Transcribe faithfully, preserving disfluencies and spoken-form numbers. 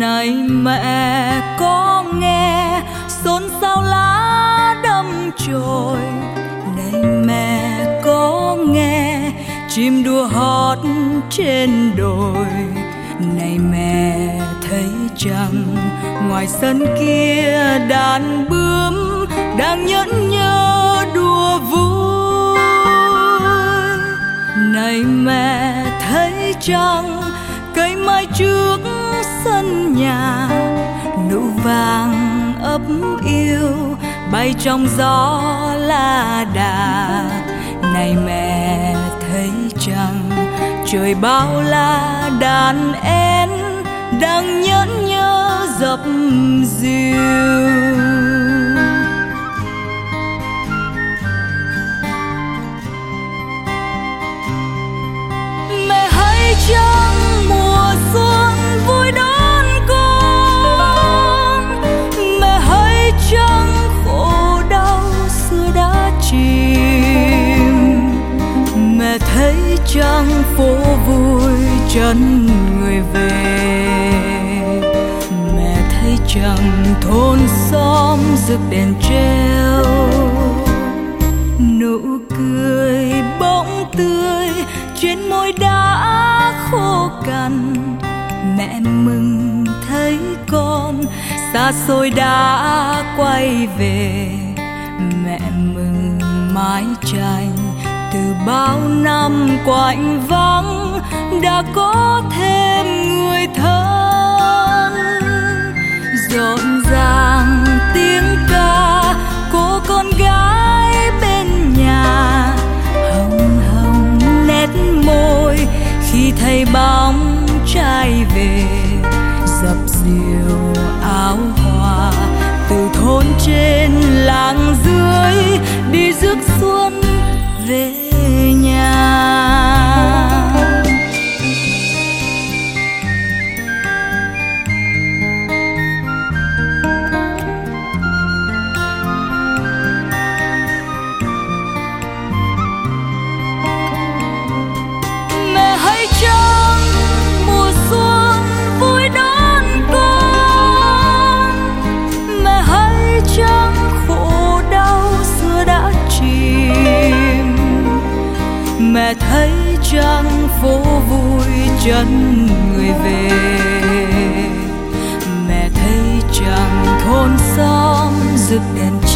Này mẹ có nghe xôn xao lá đâm chồi, này mẹ có nghe chim đua hót trên đồi, này mẹ thấy chăng ngoài sân kia đàn bướm đang nhẫn nhơ đùa vui. Này mẹ thấy chăng cây mai trước sân nhà nụ vàng ấp yêu bay trong gió la đà. Này mẹ thấy chăng trời bao la đàn én đang nhẫn nhơ dập dìu. Mẹ hãy chăng mùa xuân vui đón con, mẹ hãy chăng khổ đau xưa đã chìm, mẹ thấy chăng phố vui chân người về, mẹ thấy chăng thôn xóm rực đèn treo, nụ cười bỗng tươi trên môi đã khô cằn. Mẹ mừng thấy con xa xôi đã quay về, mẹ mừng mái tranh từ bao năm quạnh vắng đã có thêm người thân. Rộn ràng tiếng ca cô con gái bên nhà, hồng hồng nét môi khi thấy bóng trai về, dập dìu áo hoa từ thôn trên làng dưới đi rước xuân về nhà. Mẹ hãy chăng mùa xuân vui đón con, mẹ hãy chăng khổ đau xưa đã chìm, mẹ thấy chăng phố vui chân người về, mẹ thấy chăng thôn xóm rực đèn